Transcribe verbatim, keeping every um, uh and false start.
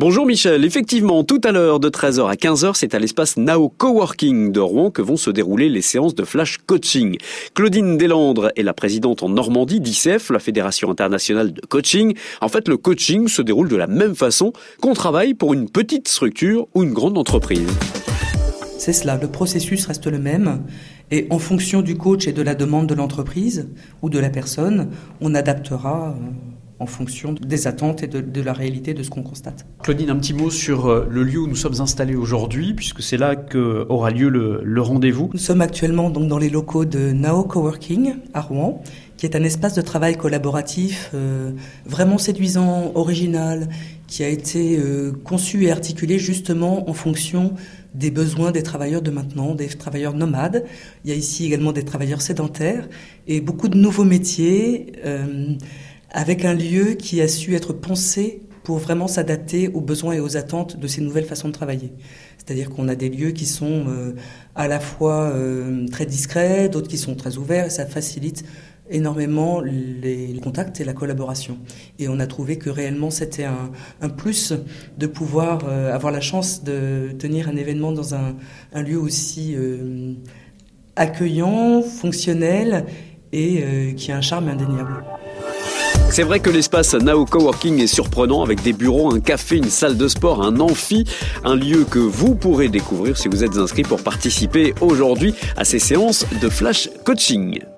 Bonjour Michel, effectivement, tout à l'heure de treize heures à quinze heures, c'est à l'espace Nao Coworking de Rouen que vont se dérouler les séances de flash coaching. Claudine Deslandres est la présidente en Normandie d'I C F, la Fédération internationale de coaching. En fait, le coaching se déroule de la même façon qu'on travaille pour une petite structure ou une grande entreprise. C'est cela, le processus reste le même et en fonction du coach et de la demande de l'entreprise ou de la personne, on adaptera en fonction des attentes et de, de la réalité de ce qu'on constate. Claudine, un petit mot sur le lieu où nous sommes installés aujourd'hui, puisque c'est là qu'aura lieu le, le rendez-vous. Nous sommes actuellement donc dans les locaux de Nao Coworking à Rouen, qui est un espace de travail collaboratif euh, vraiment séduisant, original, qui a été euh, conçu et articulé justement en fonction des besoins des travailleurs de maintenant, des travailleurs nomades. Il y a ici également des travailleurs sédentaires et beaucoup de nouveaux métiers, euh, avec un lieu qui a su être pensé pour vraiment s'adapter aux besoins et aux attentes de ces nouvelles façons de travailler. C'est-à-dire qu'on a des lieux qui sont euh, à la fois euh, très discrets, d'autres qui sont très ouverts, et ça facilite énormément les contacts et la collaboration. Et on a trouvé que réellement c'était un, un plus de pouvoir euh, avoir la chance de tenir un événement dans un, un lieu aussi euh, accueillant, fonctionnel et euh, qui a un charme indéniable. C'est vrai que l'espace Nao Coworking est surprenant avec des bureaux, un café, une salle de sport, un amphi, un lieu que vous pourrez découvrir si vous êtes inscrit pour participer aujourd'hui à ces séances de flash coaching.